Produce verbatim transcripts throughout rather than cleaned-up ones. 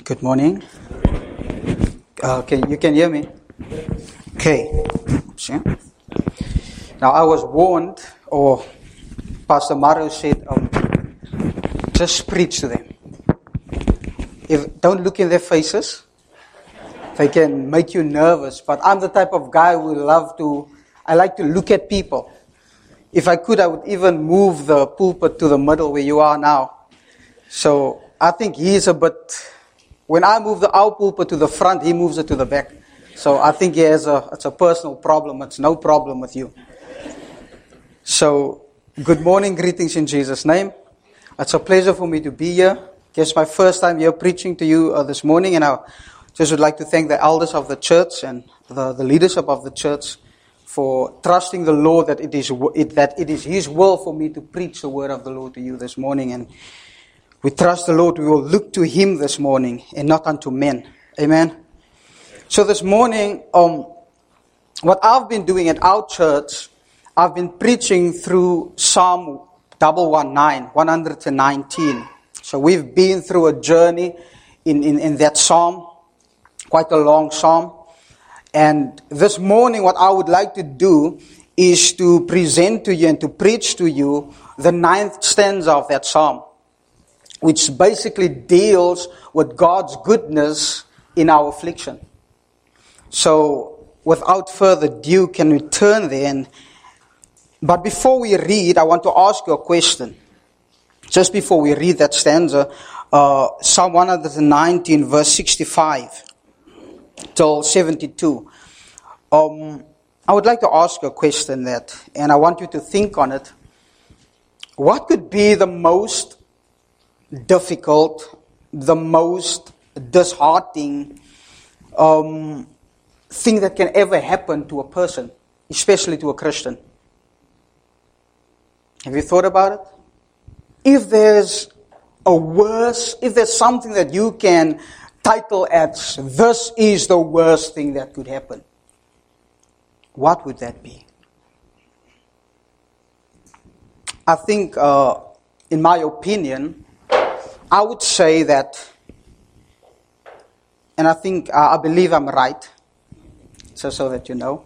Good morning. Uh, can you can hear me? Okay. See? Now I was warned, or Pastor Mario said, um, just preach to them. If don't look in their faces. They can make you nervous. But I'm the type of guy who love to. I like to look at people. If I could, I would even move the pulpit to the middle where you are now. So I think he's a bit. When I move the our pulpit to the front, he moves it to the back. So I think he has a, it's a personal problem. It's no problem with you. So, good morning, greetings in Jesus' name. It's a pleasure for me to be here. It's my first time here preaching to you uh, this morning, and I just would like to thank the elders of the church and the, the leadership of the church for trusting the Lord that it is it, that it is His will for me to preach the word of the Lord to you this morning. And we trust the Lord. We will look to Him this morning and not unto men. Amen. So this morning, um, what I've been doing at our church, I've been preaching through Psalm one nineteen, one nineteen. So we've been through a journey in, in, in that psalm, quite a long psalm. And this morning, what I would like to do is to present to you and to preach to you the ninth stanza of that psalm, which basically deals with God's goodness in our affliction. So, without further ado, can we turn there? And, but before we read, I want to ask you a question. Just before we read that stanza, uh, Psalm one nineteen, verse sixty-five till seventy-two. Um, I would like to ask you a question that, and I want you to think on it. What could be the most difficult, the most disheartening um, thing that can ever happen to a person, especially to a Christian? Have you thought about it? If there's a worse, if there's something that you can title as, this is the worst thing that could happen, what would that be? I think, uh, in my opinion, I would say that, and I think, uh, I believe I'm right, so so that you know,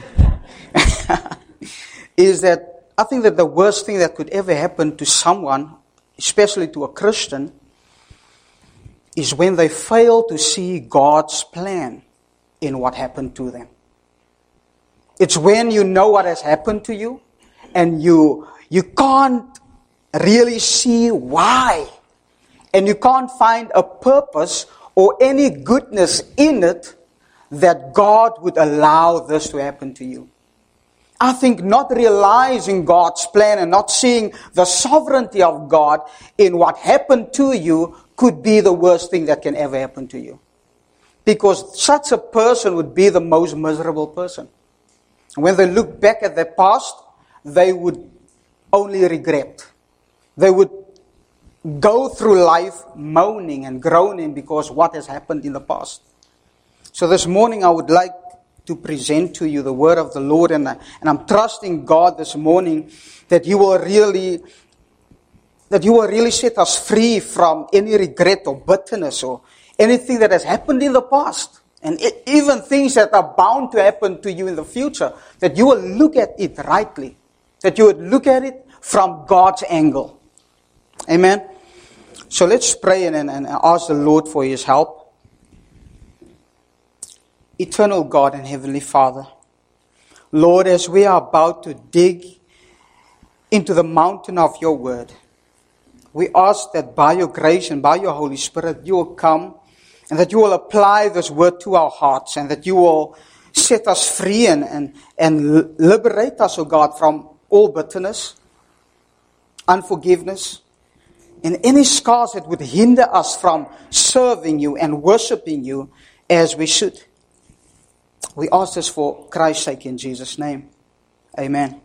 is that I think that the worst thing that could ever happen to someone, especially to a Christian, is when they fail to see God's plan in what happened to them. It's when you know what has happened to you, and you you can't really see why. And you can't find a purpose or any goodness in it that God would allow this to happen to you. I think not realizing God's plan and not seeing the sovereignty of God in what happened to you could be the worst thing that can ever happen to you. Because such a person would be the most miserable person. When they look back at their past, they would only regret. They would go through life moaning and groaning because what has happened in the past. So this morning I would like to present to you the word of the Lord, and, I, and I'm trusting God this morning that He will really, that He will really set us free from any regret or bitterness or anything that has happened in the past, and it, even things that are bound to happen to you in the future, that you will look at it rightly, that you would look at it from God's angle. Amen. So let's pray and, and, and ask the Lord for His help. Eternal God and Heavenly Father, Lord, as we are about to dig into the mountain of your word, we ask that by your grace and by your Holy Spirit, you will come and that you will apply this word to our hearts, and that you will set us free and, and, and liberate us, O God, from all bitterness, unforgiveness, and any scars that would hinder us from serving you and worshiping you as we should. We ask this for Christ's sake in Jesus' name. Amen.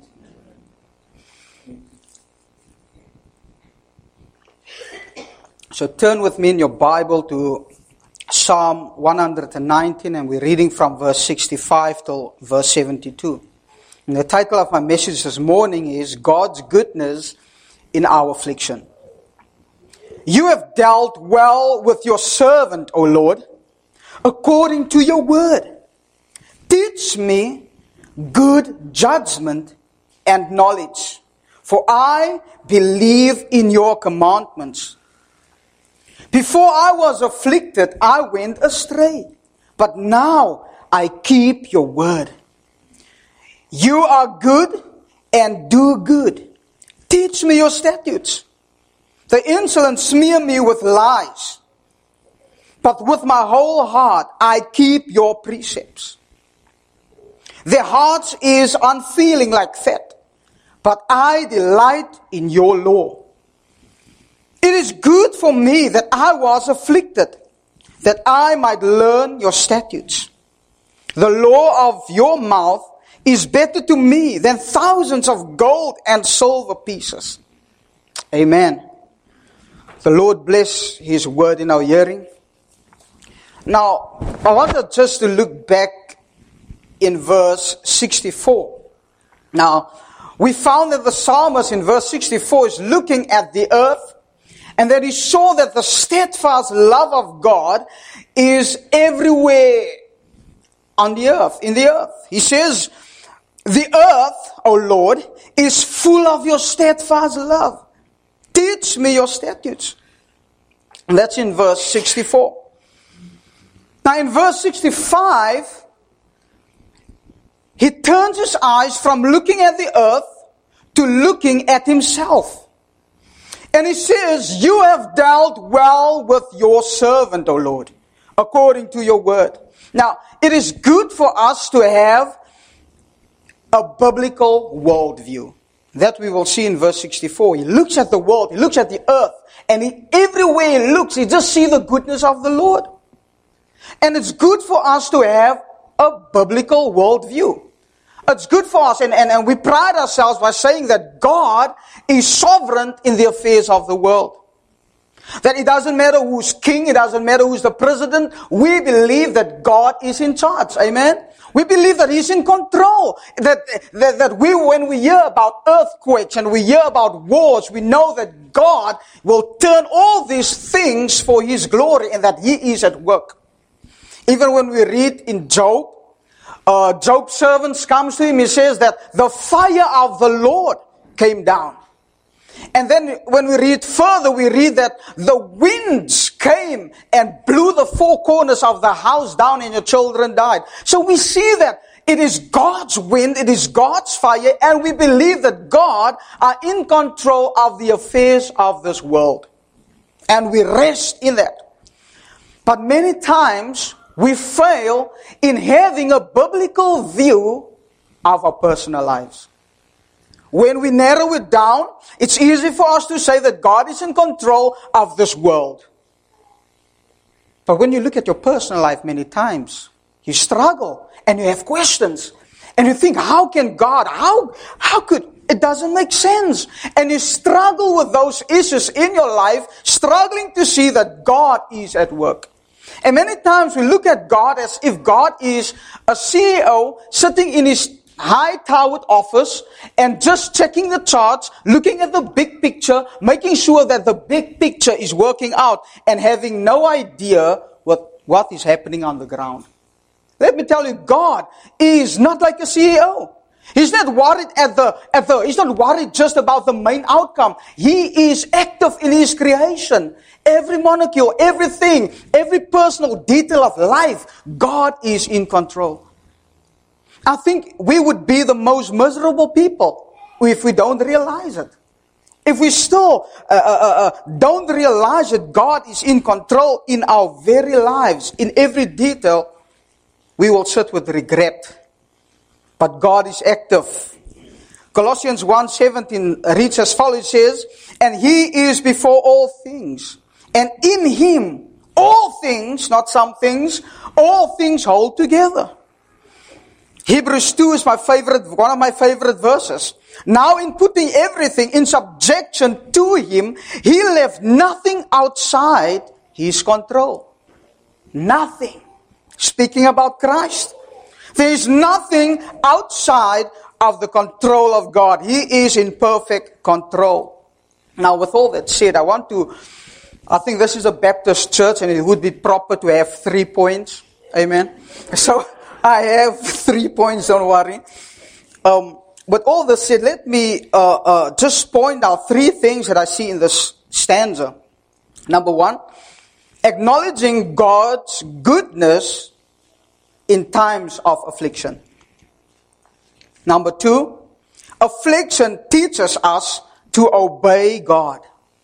So turn with me in your Bible to Psalm one nineteen, and we're reading from verse sixty-five till verse seventy-two. And the title of my message this morning is God's Goodness in Our Affliction. You have dealt well with your servant, O Lord, according to your word. Teach me good judgment and knowledge, for I believe in your commandments. Before I was afflicted, I went astray, but now I keep your word. You are good and do good. Teach me your statutes. The insolent smear me with lies, but with my whole heart I keep your precepts. Their hearts is unfeeling like fat, but I delight in your law. It is good for me that I was afflicted, that I might learn your statutes. The law of your mouth is better to me than thousands of gold and silver pieces. Amen. The Lord bless His word in our hearing. Now, I want us just to look back in verse sixty-four. Now, we found that the psalmist in verse sixty-four is looking at the earth, and that he saw that the steadfast love of God is everywhere on the earth, in the earth. He says, the earth, O Lord, is full of your steadfast love. Teach me your statutes. And that's in verse sixty-four. Now in verse sixty-five, he turns his eyes from looking at the earth to looking at himself. And he says, you have dealt well with your servant, O Lord, according to your word. Now, it is good for us to have a biblical worldview. That we will see in verse sixty-four. He looks at the world, he looks at the earth, and he, everywhere he looks, he just sees the goodness of the Lord. And it's good for us to have a biblical worldview. It's good for us, and, and, and we pride ourselves by saying that God is sovereign in the affairs of the world. That it doesn't matter who's king, it doesn't matter who's the president. We believe that God is in charge. Amen? We believe that He's in control. That, that, that we, when we hear about earthquakes and we hear about wars, we know that God will turn all these things for His glory and that He is at work. Even when we read in Job, uh, Job's servants comes to him, he says that the fire of the Lord came down. And then when we read further, we read that the winds came and blew the four corners of the house down and your children died. So we see that it is God's wind, it is God's fire, and we believe that God are in control of the affairs of this world. And we rest in that. But many times we fail in having a biblical view of our personal lives. When we narrow it down, it's easy for us to say that God is in control of this world. But when you look at your personal life many times, you struggle and you have questions. And you think, how can God, how, how could, it doesn't make sense. And you struggle with those issues in your life, struggling to see that God is at work. And many times we look at God as if God is a C E O sitting in his high-towered office and just checking the charts, looking at the big picture, making sure that the big picture is working out and having no idea what, what is happening on the ground. Let me tell you, God is not like a C E O. He's not worried at the, at the, he's not worried just about the main outcome. He is active in His creation. Every molecule, everything, every personal detail of life, God is in control. I think we would be the most miserable people if we don't realize it. If we still uh, uh, uh, don't realize that God is in control in our very lives, in every detail, we will sit with regret. But God is active. Colossians one seventeen reads as follows, it says, and He is before all things. And in Him, all things, not some things, all things hold together. Hebrews two is my favorite, one of my favorite verses. Now in putting everything in subjection to Him, He left nothing outside His control. Nothing. Speaking about Christ. There is nothing outside of the control of God. He is in perfect control. Now with all that said, I want to I think this is a Baptist church and it would be proper to have three points. Amen. So I have three points, don't worry. Um, but all this said, let me uh, uh, just point out three things that I see in this stanza. Number one, acknowledging God's goodness in times of affliction. Number two, affliction teaches us to obey God.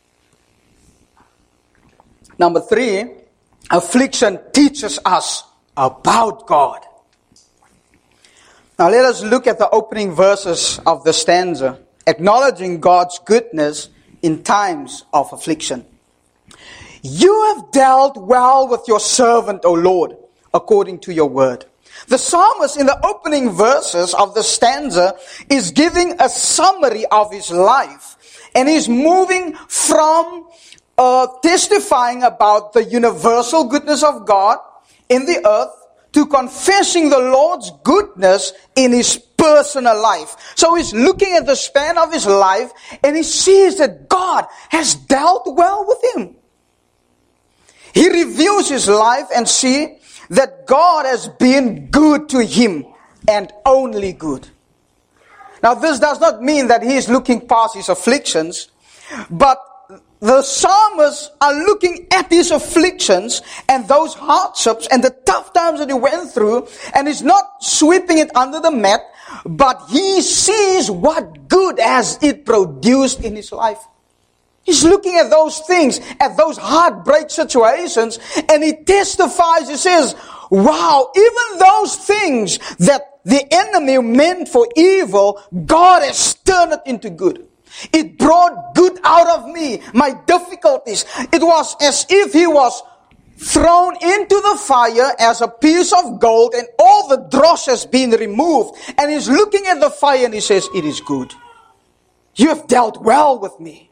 Number three, affliction teaches us about God. Now let us look at the opening verses of the stanza. Acknowledging God's goodness in times of affliction. You have dealt well with your servant, O Lord, according to your word. The psalmist in the opening verses of the stanza is giving a summary of his life. And he's moving from uh, testifying about the universal goodness of God in the earth to confessing the Lord's goodness in his personal life. So he's looking at the span of his life and he sees that God has dealt well with him. He reviews his life and see that God has been good to him and only good. Now this does not mean that he is looking past his afflictions, but the psalmists are looking at his afflictions and those hardships and the tough times that he went through, and he's not sweeping it under the mat, but he sees what good has it produced in his life. He's looking at those things, at those heartbreak situations, and he testifies, he says, wow, even those things that the enemy meant for evil, God has turned it into good. It brought good out of me, my difficulties. It was as if he was thrown into the fire as a piece of gold and all the dross has been removed. And he's looking at the fire and he says, it is good. You have dealt well with me.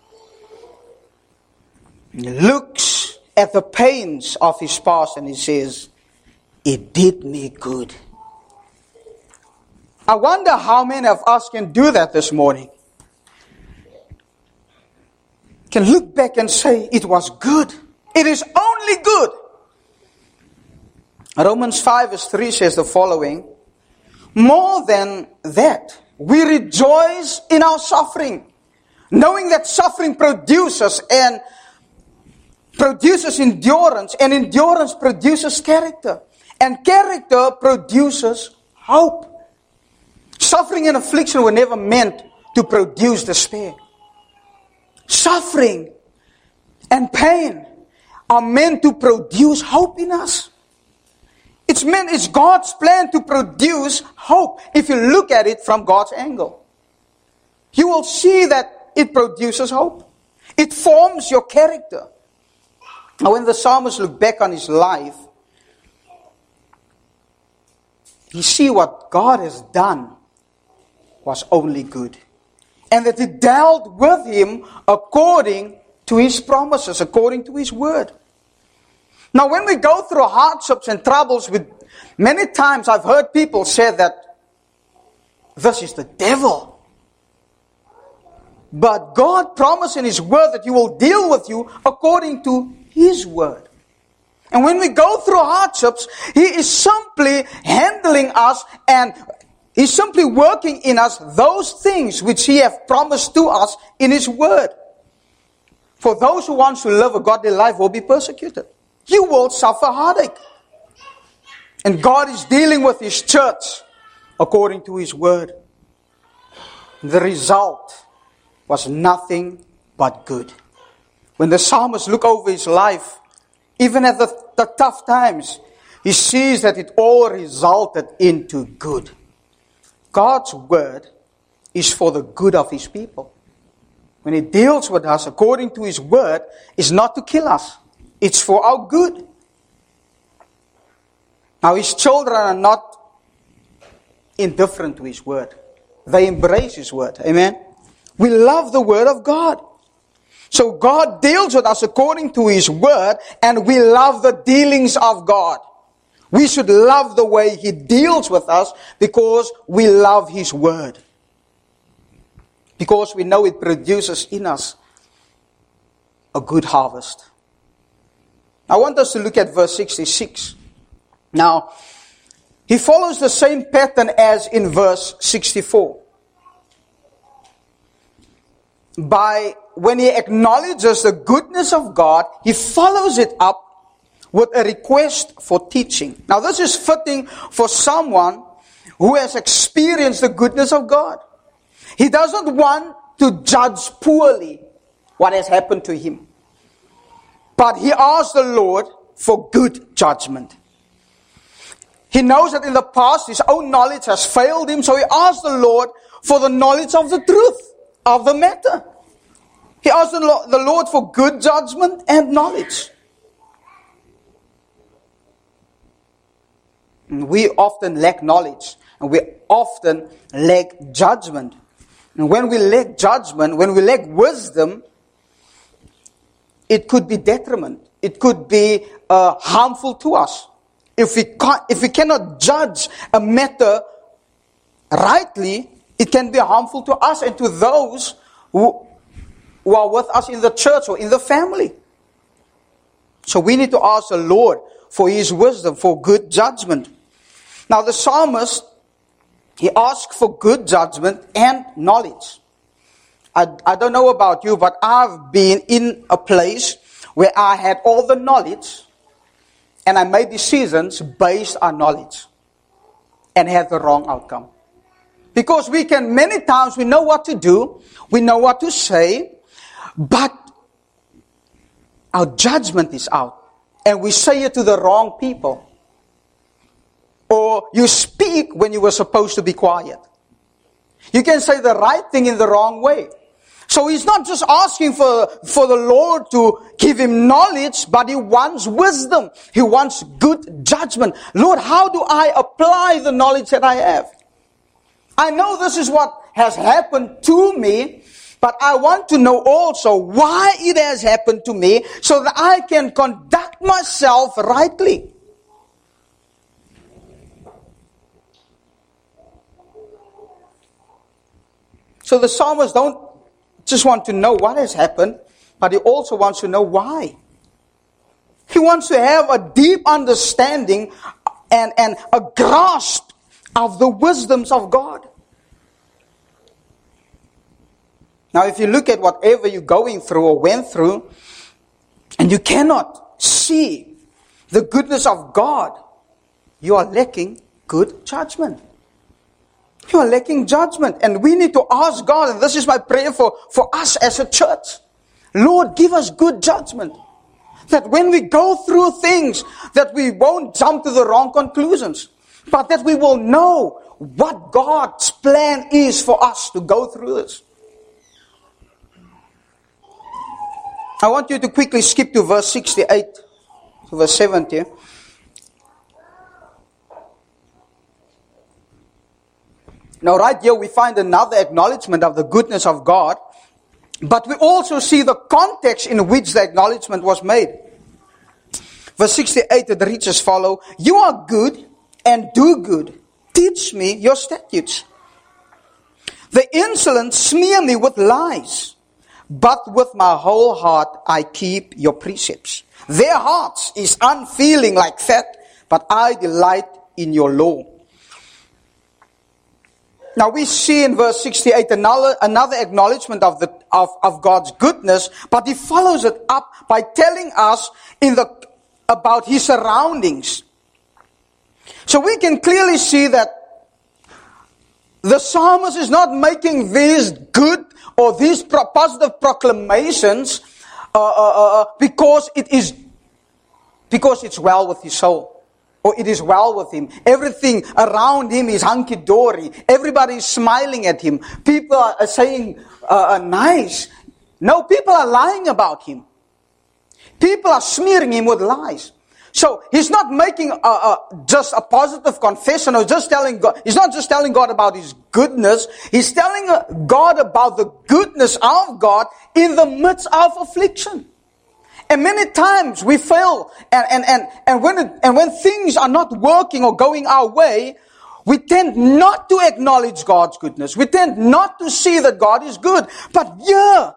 He looks at the pains of his past and he says, it did me good. I wonder how many of us can do that this morning. Can look back and say, it was good. It is only good. Romans five verse three says the following, more than that, we rejoice in our suffering, knowing that suffering produces and produces endurance, and endurance produces character, and character produces hope. Suffering and affliction were never meant to produce despair. Suffering and pain are meant to produce hope in us. It's meant, it's God's plan to produce hope. If you look at it from God's angle, you will see that it produces hope. It forms your character. Now, when the psalmist looked back on his life, he see what God has done was only good. And that he dealt with him according to his promises, according to his word. Now when we go through hardships and troubles, with many times I've heard people say that this is the devil. But God promised in his word that he will deal with you according to his word. And when we go through hardships, he is simply handling us and He's simply working in us those things which He has promised to us in His Word. For those who want to live a godly life will be persecuted. You will suffer heartache. And God is dealing with His church according to His Word. The result was nothing but good. When the psalmist look over his life, even at the, the tough times, he sees that it all resulted into good. God's word is for the good of His people. When He deals with us according to His word, it's not to kill us. It's for our good. Now His children are not indifferent to His word. They embrace His word. Amen. We love the word of God. So God deals with us according to His word, and we love the dealings of God. We should love the way He deals with us because we love His word. Because we know it produces in us a good harvest. I want us to look at verse sixty-six. Now, he follows the same pattern as in verse sixty-four. By, when he acknowledges the goodness of God, he follows it up with a request for teaching. Now, this is fitting for someone who has experienced the goodness of God. He doesn't want to judge poorly what has happened to him, but he asks the Lord for good judgment. He knows that in the past his own knowledge has failed him, so he asks the Lord for the knowledge of the truth of the matter. He asks the Lord for good judgment and knowledge. We often lack knowledge, and we often lack judgment. And when we lack judgment, when we lack wisdom, it could be detriment. It could be uh, harmful to us. If we can't, if we cannot judge a matter rightly, it can be harmful to us and to those who, who are with us in the church or in the family. So we need to ask the Lord for His wisdom, for good judgment. Now the psalmist, he asked for good judgment and knowledge. I, I don't know about you, but I've been in a place where I had all the knowledge and I made decisions based on knowledge and had the wrong outcome. Because we can, many times we know what to do, we know what to say, but our judgment is out and we say it to the wrong people. Or you speak when you were supposed to be quiet. You can say the right thing in the wrong way. So he's not just asking for, for the Lord to give him knowledge, but he wants wisdom. He wants good judgment. Lord, how do I apply the knowledge that I have? I know this is what has happened to me, but I want to know also why it has happened to me so that I can conduct myself rightly. So the psalmist don't just want to know what has happened, but he also wants to know why. He wants to have a deep understanding and, and a grasp of the wisdoms of God. Now, if you look at whatever you're going through or went through, and you cannot see the goodness of God, you are lacking good judgment. You are lacking judgment. And we need to ask God, and this is my prayer for, for us as a church. Lord, give us good judgment. That when we go through things, that we won't jump to the wrong conclusions. But that we will know what God's plan is for us to go through this. I want you to quickly skip to verse sixty-eight, to verse seventy. Now right here we find another acknowledgement of the goodness of God, but we also see the context in which the acknowledgement was made. Verse sixty-eight, it reads as follows: You are good and do good. Teach me your statutes. The insolent smear me with lies, but with my whole heart I keep your precepts. Their hearts is unfeeling like fat, but I delight in your law. Now we see in verse sixty-eight another, another acknowledgement of, the, of, of God's goodness, but he follows it up by telling us in the, about his surroundings. So we can clearly see that the psalmist is not making these good or these pro- positive proclamations uh, uh, uh, because it is because it's well with his soul. Or it is well with him. Everything around him is hunky-dory. Everybody is smiling at him. People are saying, uh, uh, nice. No, people are lying about him. People are smearing him with lies. So he's not making a, a, just a positive confession or just telling God. He's not just telling God about his goodness. He's telling God about the goodness of God in the midst of affliction. And many times we fail, and, and, and, and when it, and when things are not working or going our way, we tend not to acknowledge God's goodness. We tend not to see that God is good. But yeah,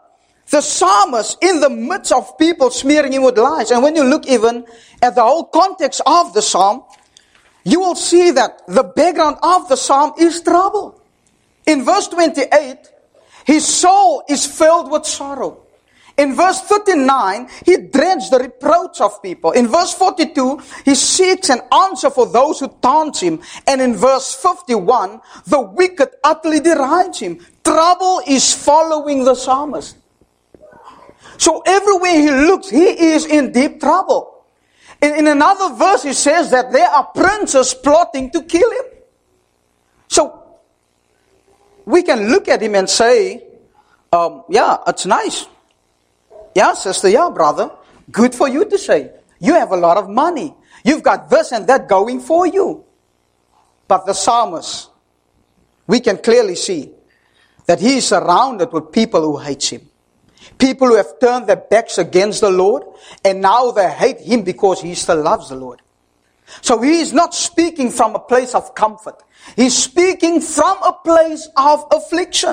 The psalmist in the midst of people smearing him with lies. And when you look even at the whole context of the psalm, you will see that the background of the psalm is trouble. In verse twenty-eight, his soul is filled with sorrow. In verse thirty-nine, he dreads the reproach of people. In verse forty-two, he seeks an answer for those who taunt him. And in verse fifty-one, the wicked utterly derides him. Trouble is following the psalmist. So everywhere he looks, he is in deep trouble. In, in another verse, he says that there are princes plotting to kill him. So we can look at him and say, um, yeah, it's nice. Yeah, sister, yeah, brother. Good for you to say. You have a lot of money. You've got this and that going for you. But the psalmist, we can clearly see that he is surrounded with people who hate him. People who have turned their backs against the Lord, and now they hate him because he still loves the Lord. So he is not speaking from a place of comfort. He's speaking from a place of affliction.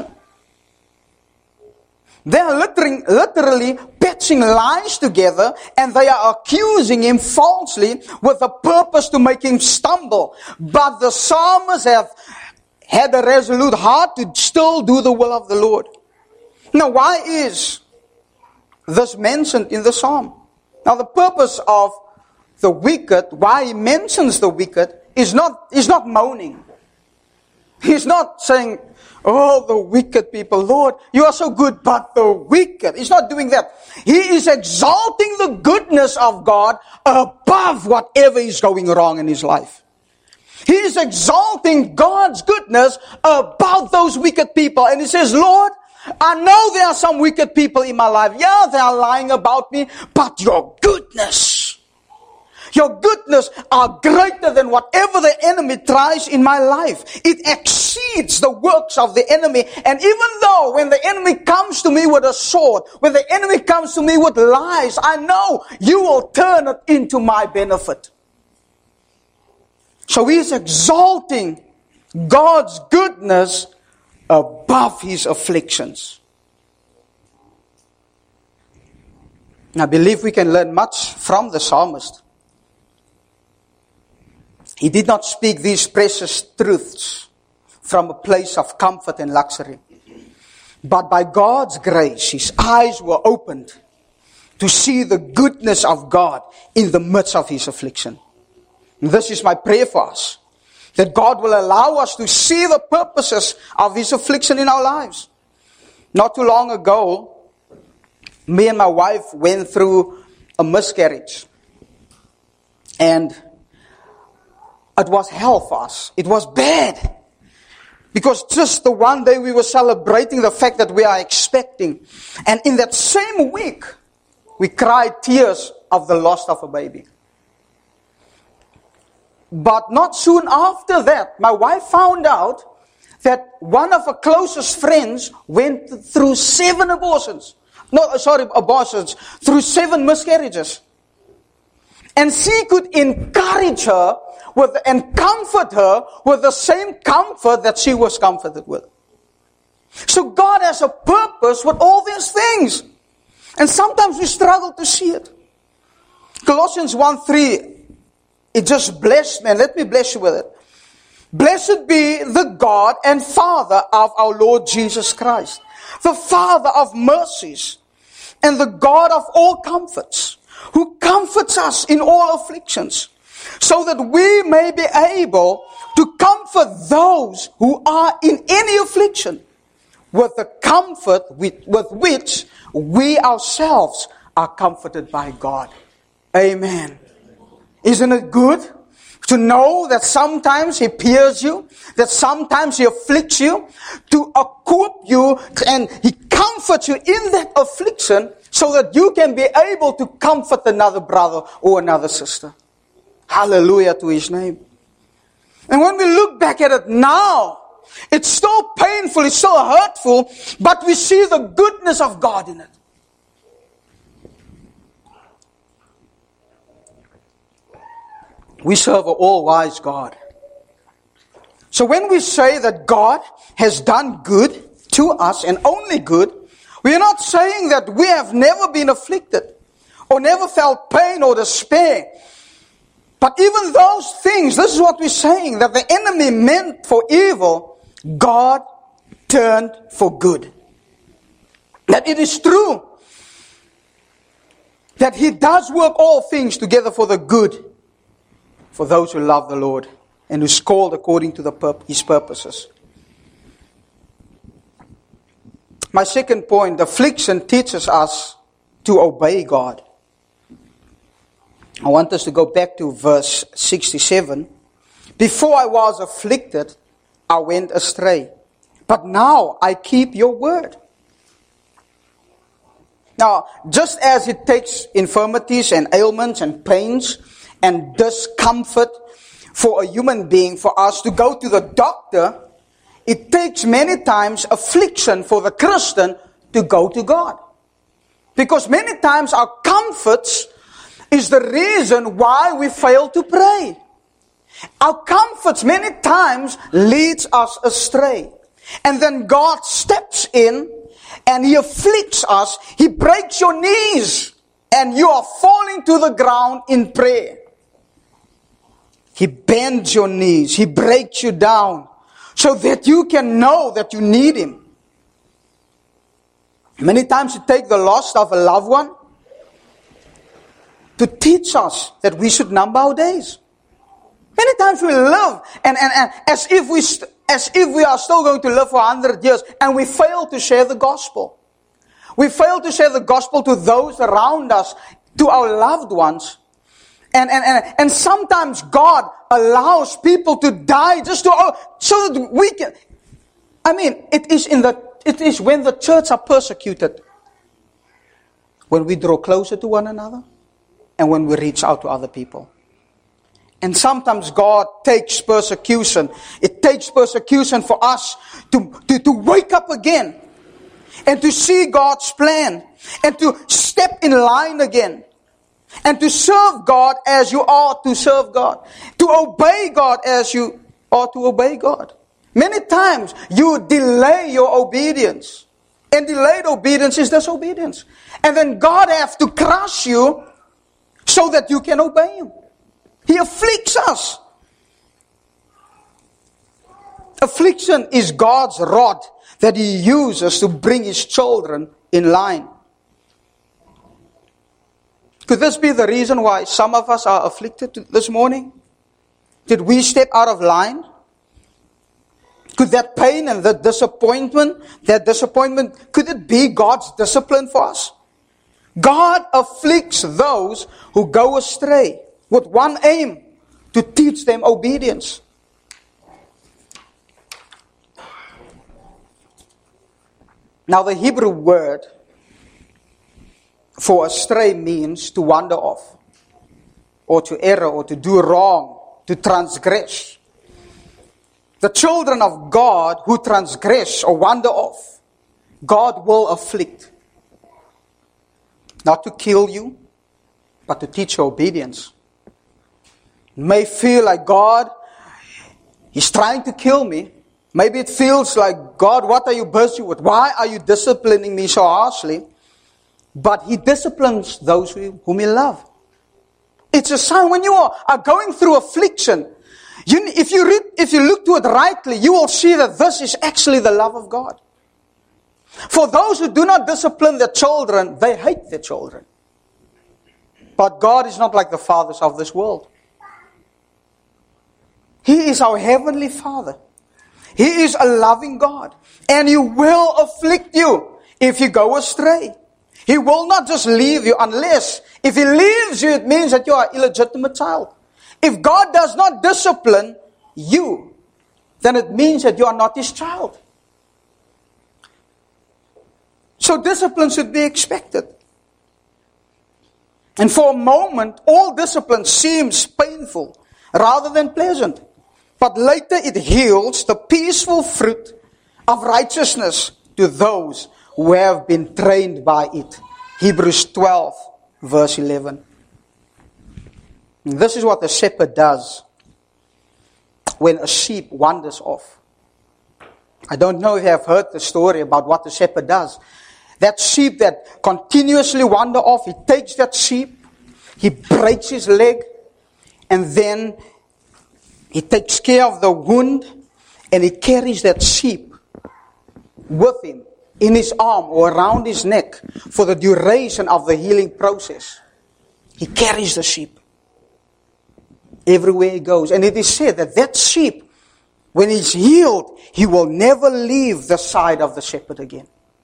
They are literally, literally patching lies together, and they are accusing him falsely with a purpose to make him stumble. But the psalmists have had a resolute heart to still do the will of the Lord. Now, why is this mentioned in the psalm? Now, the purpose of the wicked, why he mentions the wicked, is not, is not moaning. He's not saying, oh, the wicked people, Lord, you are so good, but the wicked. He's not doing that. He is exalting the goodness of God above whatever is going wrong in his life. He is exalting God's goodness above those wicked people. And he says, Lord, I know there are some wicked people in my life. Yeah, they are lying about me, but your goodness, your goodness are greater than whatever the enemy tries in my life. It exceeds the works of the enemy. And even though when the enemy comes to me with a sword, when the enemy comes to me with lies, I know you will turn it into my benefit. So he is exalting God's goodness above his afflictions. I believe we can learn much from the psalmist. He did not speak these precious truths from a place of comfort and luxury. But by God's grace, his eyes were opened to see the goodness of God in the midst of his affliction. And this is my prayer for us, that God will allow us to see the purposes of his affliction in our lives. Not too long ago, me and my wife went through a miscarriage. And it was hell for us. It was bad. Because just the one day we were celebrating the fact that we are expecting. And in that same week, we cried tears of the loss of a baby. But not soon after that, my wife found out that one of her closest friends went through seven abortions. No, sorry, abortions. Through seven miscarriages. And she could encourage her with, and comfort her with the same comfort that she was comforted with. So God has a purpose with all these things. And sometimes we struggle to see it. Colossians one three, it just blessed me. And let me bless you with it. Blessed be the God and Father of our Lord Jesus Christ, the Father of mercies and the God of all comforts, who comforts us in all afflictions, so that we may be able to comfort those who are in any affliction with the comfort with, with which we ourselves are comforted by God. Amen. Isn't it good to know that sometimes he pierces you, that sometimes he afflicts you, to equip you, and he comforts you in that affliction so that you can be able to comfort another brother or another sister. Hallelujah to his name. And when we look back at it now, it's still painful, it's still hurtful, but we see the goodness of God in it. We serve an all-wise God. So when we say that God has done good to us and only good, We are not saying that we have never been afflicted or never felt pain or despair. But even those things, this is what we're saying, that the enemy meant for evil, God turned for good. That it is true that He does work all things together for the good for those who love the Lord and who's called according to the pur- His purposes. My second point, affliction teaches us to obey God. I want us to go back to verse sixty-seven. Before I was afflicted, I went astray. But now I keep your word. Now, just as it takes infirmities and ailments and pains and discomfort for a human being for us to go to the doctor, it takes many times affliction for the Christian to go to God. Because many times our comforts is the reason why we fail to pray. Our comforts many times leads us astray. And then God steps in and He afflicts us. He breaks your knees and you are falling to the ground in prayer. He bends your knees. He breaks you down so that you can know that you need Him. Many times it takes the loss of a loved one to teach us that we should number our days. Many times we live and, and, and as if we st- as if we are still going to live for a hundred years, and we fail to share the gospel. We fail to share the gospel to those around us, to our loved ones. And and and, and sometimes God allows people to die just to oh, so that we can. I mean, it is in the it is when the church are persecuted, when we draw closer to one another, and when we reach out to other people. And sometimes God takes persecution. It takes persecution for us to, to, to wake up again. And to see God's plan. And to step in line again. And to serve God as you ought to serve God. To obey God as you ought to obey God. Many times you delay your obedience. And delayed obedience is disobedience. And then God has to crush you so that you can obey Him. He afflicts us. Affliction is God's rod that He uses to bring His children in line. Could this be the reason why some of us are afflicted this morning? Did we step out of line? Could that pain and that disappointment, that disappointment, could it be God's discipline for us? God afflicts those who go astray, with one aim, to teach them obedience. Now the Hebrew word for astray means to wander off, or to err, or to do wrong, to transgress. The children of God who transgress or wander off, God will afflict. Not to kill you, but to teach you obedience. May feel like God, He's trying to kill me. Maybe it feels like, God, what are you busy with? Why are you disciplining me so harshly? But He disciplines those whom He loves. It's a sign when you are, are going through affliction. You, if you read, if you look to it rightly, you will see that this is actually the love of God. For those who do not discipline their children, they hate their children. But God is not like the fathers of this world. He is our heavenly Father. He is a loving God. And He will afflict you if you go astray. He will not just leave you unless, if He leaves you, it means that you are an illegitimate child. If God does not discipline you, then it means that you are not His child. So discipline should be expected. And for a moment, all discipline seems painful rather than pleasant. But later it yields the peaceful fruit of righteousness to those who have been trained by it. Hebrews twelve, verse eleven. And this is what the shepherd does when a sheep wanders off. I don't know if you have heard the story about what the shepherd does. That sheep that continuously wander off, he takes that sheep, he breaks his leg, and then he takes care of the wound, and he carries that sheep with him in his arm or around his neck for the duration of the healing process. He carries the sheep everywhere he goes. And it is said that that sheep, when he's healed, he will never leave the side of the shepherd again.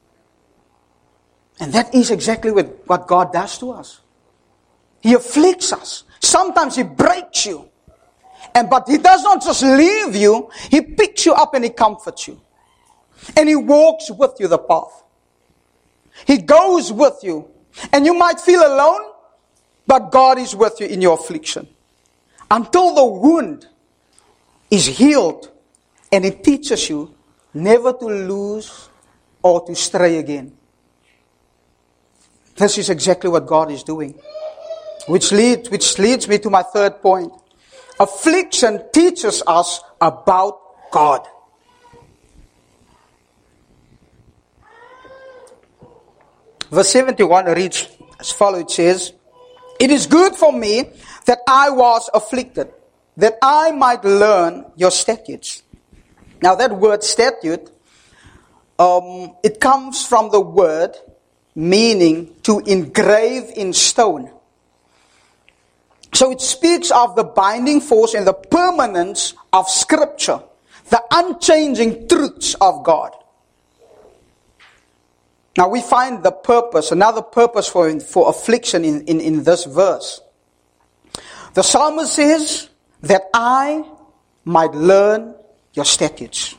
And that is exactly what, what God does to us. He afflicts us. Sometimes he breaks you. And but he does not just leave you, he picks you up and he comforts you. And he walks with you the path. He goes with you. And you might feel alone, but God is with you in your affliction. Until the wound is healed, and it teaches you never to lose or to stray again. This is exactly what God is doing. Which leads, which leads me to my third point. Affliction teaches us about God. Verse seventy-one reads as follows. It says, "It is good for me that I was afflicted, that I might learn your statutes." Now that word statute, um, it comes from the word meaning to engrave in stone. So it speaks of the binding force and the permanence of Scripture, the unchanging truths of God. Now we find the purpose, another purpose for, for affliction in, in, in this verse. The psalmist says that I might learn your statutes.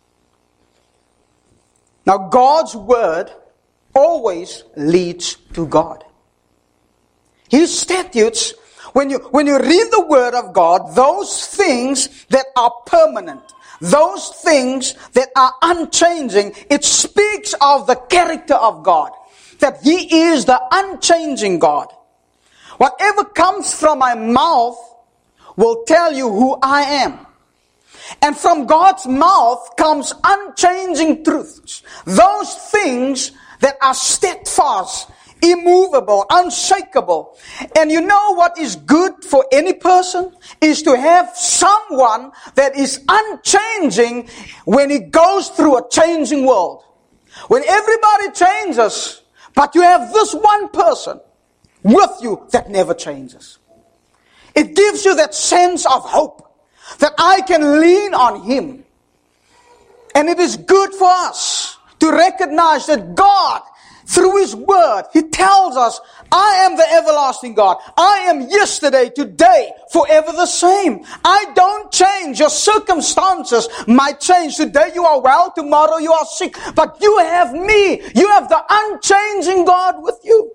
Now God's word always leads to God. His statutes, when you, when you read the word of God, those things that are permanent, those things that are unchanging, it speaks of the character of God. That He is the unchanging God. Whatever comes from my mouth will tell you who I am. And from God's mouth comes unchanging truths. Those things that are steadfast, immovable, unshakable. And you know what is good for any person? Is to have someone that is unchanging when he goes through a changing world. When everybody changes, but you have this one person with you that never changes. It gives you that sense of hope that I can lean on Him. And it is good for us to recognize that God, through His Word, He tells us, I am the everlasting God. I am yesterday, today, forever the same. I don't change. Your circumstances might change. Today you are well, tomorrow you are sick. But you have me. You have the unchanging God with you.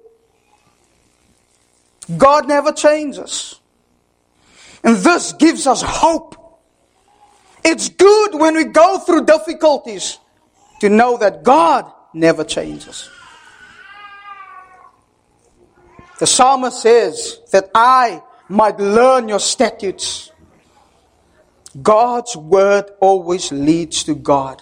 God never changes. And this gives us hope. It's good when we go through difficulties to know that God never changes. The psalmist says that I might learn your statutes. God's word always leads to God.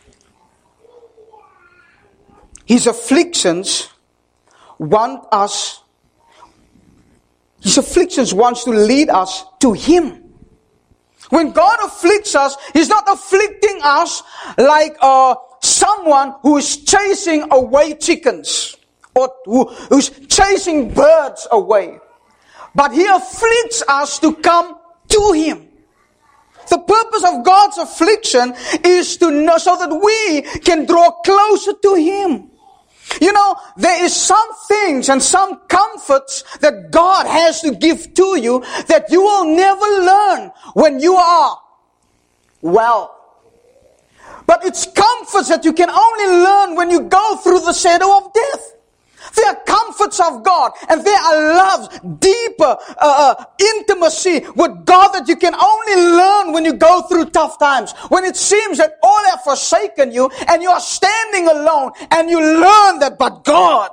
His afflictions want us, His afflictions wants to lead us to Him. When God afflicts us, He's not afflicting us like uh, someone who is chasing away chickens. Or who, who's chasing birds away. But He afflicts us to come to Him. The purpose of God's affliction is to know so that we can draw closer to Him. You know, there is some things and some comforts that God has to give to you that you will never learn when you are well. But it's comforts that you can only learn when you go through the shadow of death. There are comforts of God, and there are loves, deeper uh, uh, intimacy with God that you can only learn when you go through tough times. When it seems that all have forsaken you, and you are standing alone, and you learn that, but God,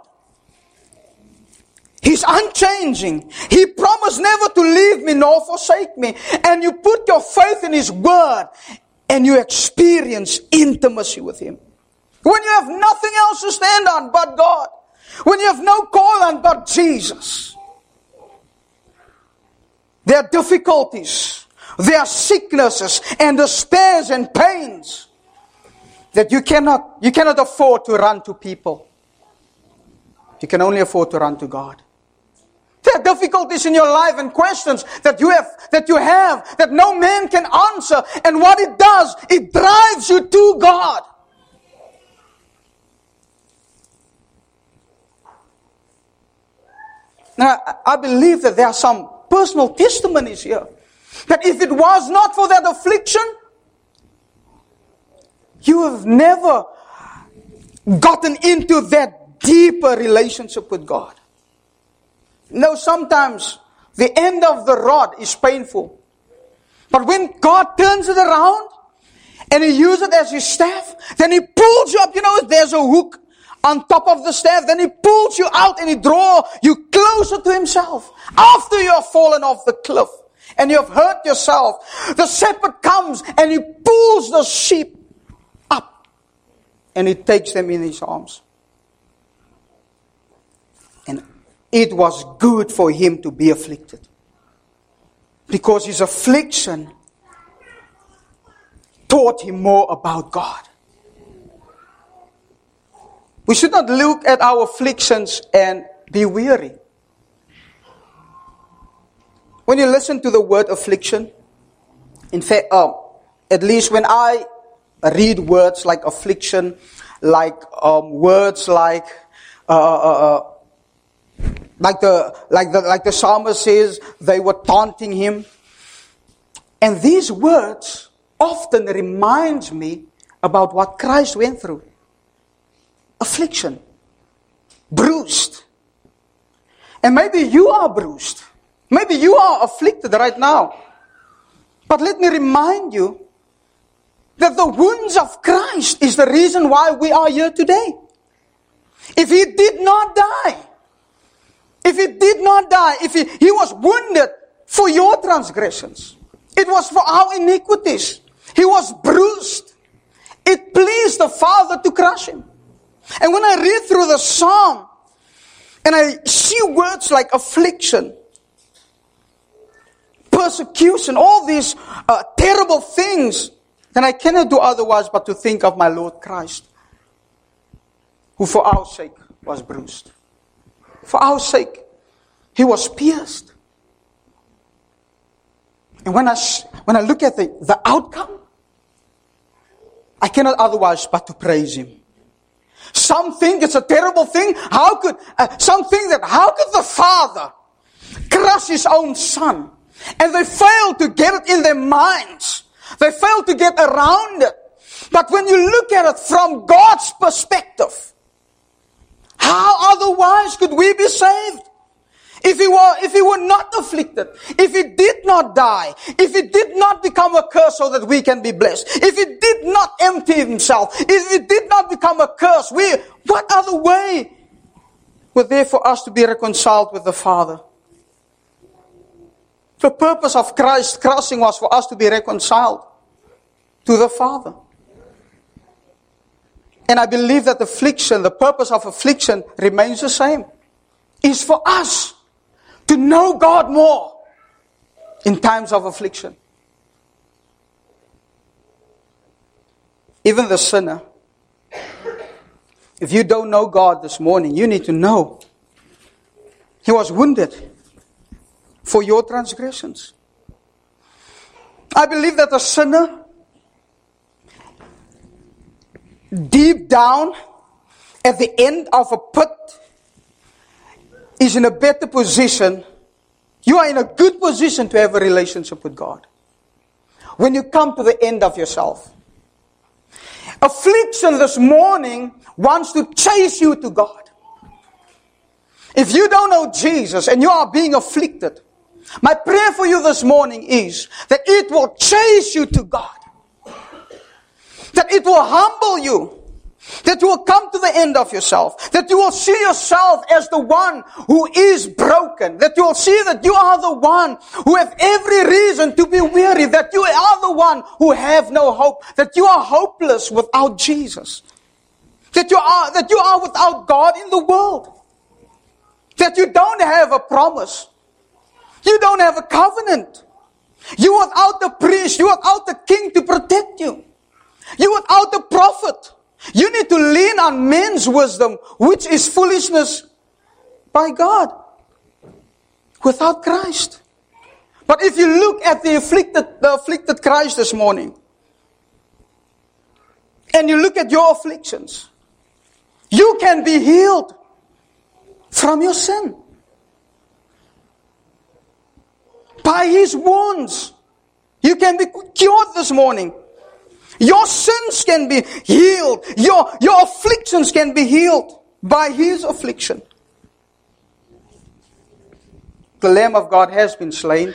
He's unchanging. He promised never to leave me nor forsake me. And you put your faith in His Word, and you experience intimacy with Him. When you have nothing else to stand on but God. When you have no call on but Jesus. There are difficulties. There are sicknesses and despairs and pains that you cannot, you cannot afford to run to people. You can only afford to run to God. There are difficulties in your life and questions that you have, that you have, that no man can answer. And what it does, it drives you to God. Now, I believe that there are some personal testimonies here. That if it was not for that affliction, you have never gotten into that deeper relationship with God. No, sometimes the end of the rod is painful. But when God turns it around and He uses it as His staff, then He pulls you up. You know, there's a hook on top of the staff. Then He pulls you out and He draws you closer to Himself. After you have fallen off the cliff and you have hurt yourself, the shepherd comes and He pulls the sheep up and He takes them in His arms. And it was good for Him to be afflicted. Because His affliction taught Him more about God. We should not look at our afflictions and be weary. When you listen to the word affliction, in fact, uh, at least when I read words like affliction, like um, words like uh, uh, uh, Like the, like the, like the psalmist says, they were taunting him. And these words often remind me about what Christ went through. Affliction. Bruised. And maybe you are bruised. Maybe you are afflicted right now. But let me remind you that the wounds of Christ is the reason why we are here today. If He did not die, If He did not die, if he, he was wounded for your transgressions. It was for our iniquities. He was bruised. It pleased the Father to crush Him. And when I read through the Psalm, and I see words like affliction, persecution, all these uh, terrible things, then I cannot do otherwise but to think of my Lord Christ, who for our sake was bruised. For our sake, He was pierced. And when I when I look at the, the outcome, I cannot otherwise but to praise Him. Some think it's a terrible thing. How could uh, some think that how could the Father crush His own Son? And they fail to get it in their minds. They fail to get around it. But when you look at it from God's perspective, how otherwise could we be saved? If he were, if he were not afflicted, if He did not die, if He did not become a curse so that we can be blessed, if He did not empty Himself, if He did not become a curse, we, what other way were there for us to be reconciled with the Father? The purpose of Christ's crossing was for us to be reconciled to the Father. And I believe that affliction, the purpose of affliction remains the same. Is for us to know God more in times of affliction. Even the sinner, if you don't know God this morning, you need to know He was wounded for your transgressions. I believe that the sinner, deep down, at the end of a pit, is in a better position. You are in a good position to have a relationship with God. When you come to the end of yourself. Affliction this morning wants to chase you to God. If you don't know Jesus and you are being afflicted, my prayer for you this morning is that it will chase you to God. That it will humble you. That you will come to the end of yourself. That you will see yourself as the one who is broken. That you will see that you are the one who have every reason to be weary. That you are the one who have no hope. That you are hopeless without Jesus. That you are, that you are without God in the world. That you don't have a promise. You don't have a covenant. You're without the priest. You're without the king to protect you. You're without the prophet. You need to lean on men's wisdom, which is foolishness by God. Without Christ. But if you look at the afflicted, the afflicted Christ this morning, and you look at your afflictions, you can be healed from your sin. By His wounds, you can be cured this morning. Your sins can be healed. Your, your afflictions can be healed by His affliction. The Lamb of God has been slain.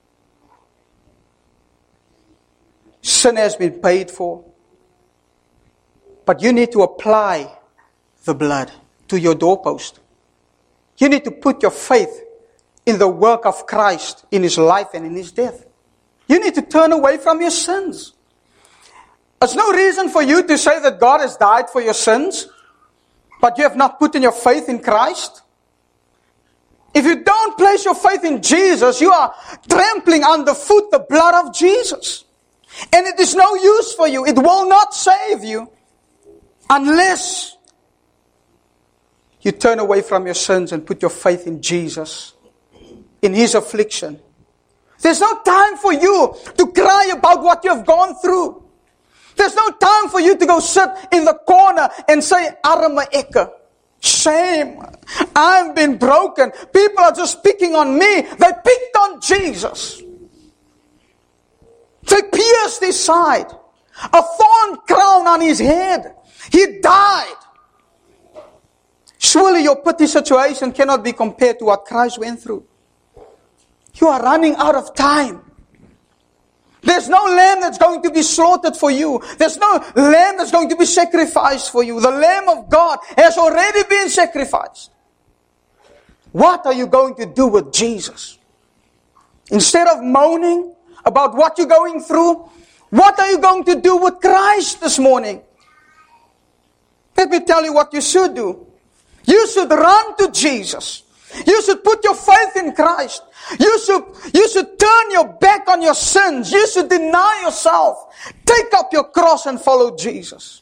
Sin has been paid for. But you need to apply the blood to your doorpost. You need to put your faith in the work of Christ, in His life and in His death. You need to turn away from your sins. There's no reason for you to say that God has died for your sins, but you have not put in your faith in Christ. If you don't place your faith in Jesus, you are trampling underfoot the blood of Jesus. And it is no use for you. It will not save you unless you turn away from your sins and put your faith in Jesus, in His affliction. There's no time for you to cry about what you have gone through. There's no time for you to go sit in the corner and say, arme ekke. Shame. I've been broken. People are just picking on me. They picked on Jesus. They pierced His side. A thorn crown on His head. He died. Surely your pity situation cannot be compared to what Christ went through. You are running out of time. There's no lamb that's going to be slaughtered for you. There's no lamb that's going to be sacrificed for you. The Lamb of God has already been sacrificed. What are you going to do with Jesus? Instead of moaning about what you're going through, what are you going to do with Christ this morning? Let me tell you what you should do. You should run to Jesus. You should put your faith in Christ. You should, you should turn your back on your sins. You should deny yourself. Take up your cross and follow Jesus.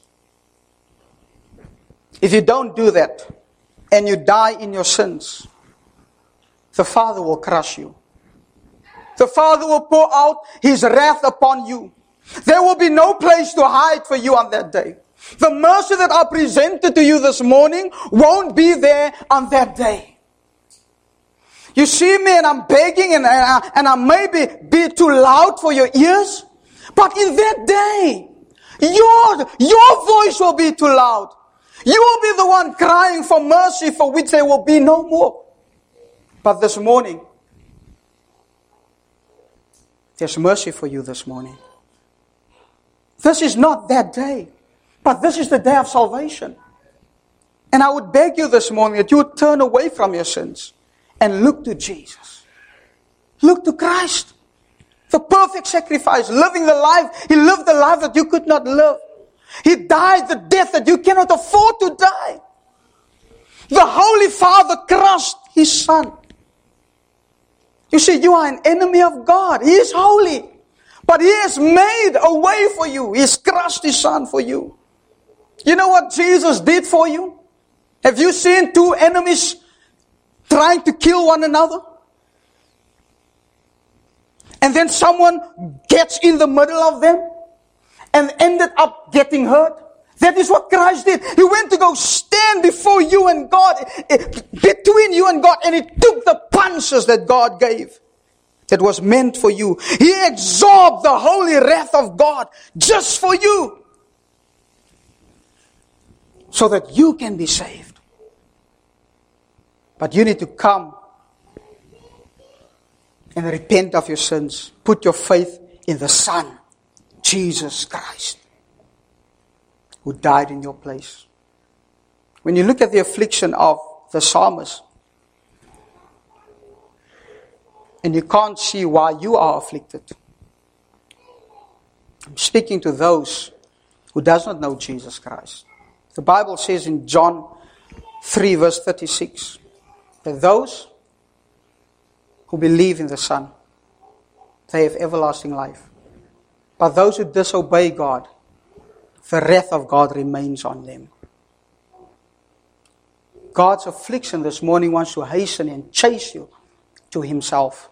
If you don't do that, and you die in your sins, the Father will crush you. The Father will pour out His wrath upon you. There will be no place to hide for you on that day. The mercy that I presented to you this morning won't be there on that day. You see me and I'm begging and I, and I maybe be too loud for your ears. But in that day, your, your voice will be too loud. You will be the one crying for mercy for which there will be no more. But this morning, there's mercy for you this morning. This is not that day, but this is the day of salvation. And I would beg you this morning that you would turn away from your sins and look to Jesus. Look to Christ. The perfect sacrifice. Living the life. He lived the life that you could not live. He died the death that you cannot afford to die. The Holy Father crushed His Son. You see, you are an enemy of God. He is holy. But He has made a way for you. He has crushed His Son for you. You know what Jesus did for you? Have you seen two enemies trying to kill one another? And then someone gets in the middle of them and ended up getting hurt. That is what Christ did. He went to go stand before you and God, between you and God, and He took the punches that God gave that was meant for you. He absorbed the holy wrath of God just for you, so that you can be saved. But you need to come and repent of your sins. Put your faith in the Son, Jesus Christ, who died in your place. When you look at the affliction of the psalmist, and you can't see why you are afflicted, I'm speaking to those who does not know Jesus Christ. The Bible says in John three verse thirty-six that those who believe in the Son, they have everlasting life. But those who disobey God, the wrath of God remains on them. God's affliction this morning wants to hasten and chase you to Himself.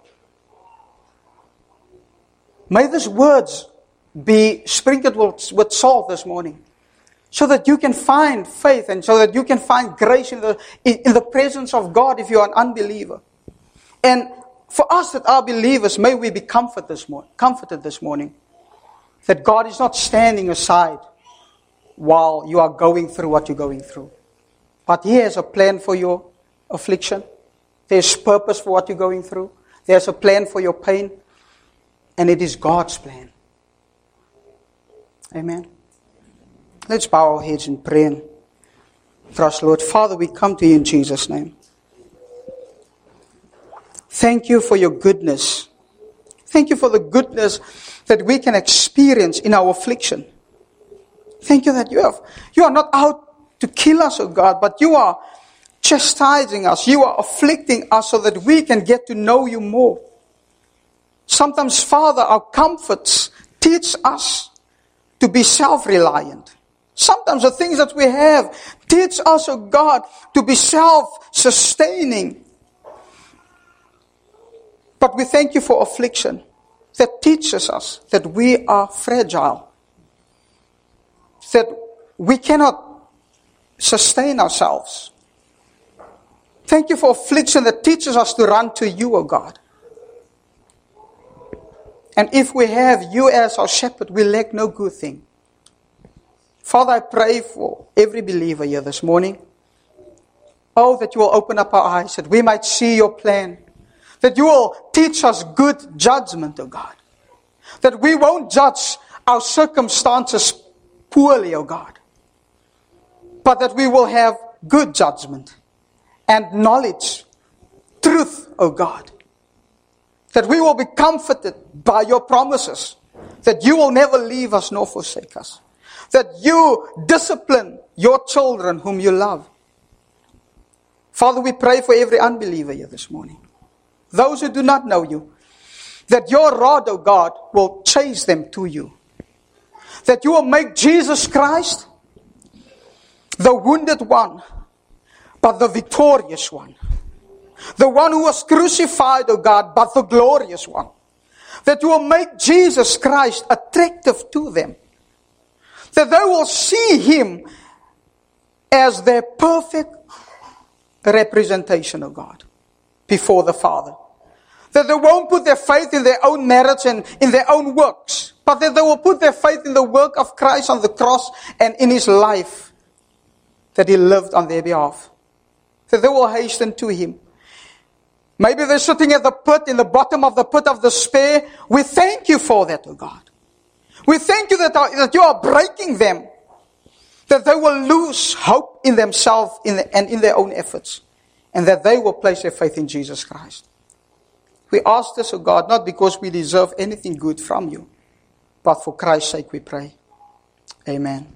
May these words be sprinkled with, with salt this morning, so that you can find faith and so that you can find grace in the, in, in the presence of God if you are an unbeliever. And for us that are believers, may we be comforted this, morning, comforted this morning that God is not standing aside while you are going through what you're going through. But He has a plan for your affliction. There's purpose for what you're going through. There's a plan for your pain. And it is God's plan. Amen. Let's bow our heads in prayer and trust, Lord. Father, we come to You in Jesus' name. Thank You for Your goodness. Thank You for the goodness that we can experience in our affliction. Thank You that You have, You are not out to kill us, oh God, but You are chastising us. You are afflicting us so that we can get to know You more. Sometimes, Father, our comforts teach us to be self-reliant. Sometimes the things that we have teach us, oh God, to be self-sustaining. But we thank You for affliction that teaches us that we are fragile, that we cannot sustain ourselves. Thank You for affliction that teaches us to run to You, O God. And if we have You as our shepherd, we lack no good thing. Father, I pray for every believer here this morning. Oh, that You will open up our eyes, that we might see Your plan. That You will teach us good judgment, oh God. That we won't judge our circumstances poorly, oh God. But that we will have good judgment and knowledge, truth, oh God. That we will be comforted by Your promises. That You will never leave us nor forsake us. That You discipline Your children whom You love. Father, we pray for every unbeliever here this morning. Those who do not know You. That Your rod, O God, will chase them to You. That You will make Jesus Christ the wounded one, but the victorious one. The one who was crucified, O God, but the glorious one. That You will make Jesus Christ attractive to them. That they will see Him as their perfect representation of God before the Father. That they won't put their faith in their own merits and in their own works, but that they will put their faith in the work of Christ on the cross and in His life that He lived on their behalf. That they will hasten to Him. Maybe they're sitting at the pit, in the bottom of the pit of despair. We thank You for that, O God. We thank You that, that You are breaking them. That they will lose hope in themselves in the, and in their own efforts. And that they will place their faith in Jesus Christ. We ask this, O God, not because we deserve anything good from You, but for Christ's sake we pray. Amen.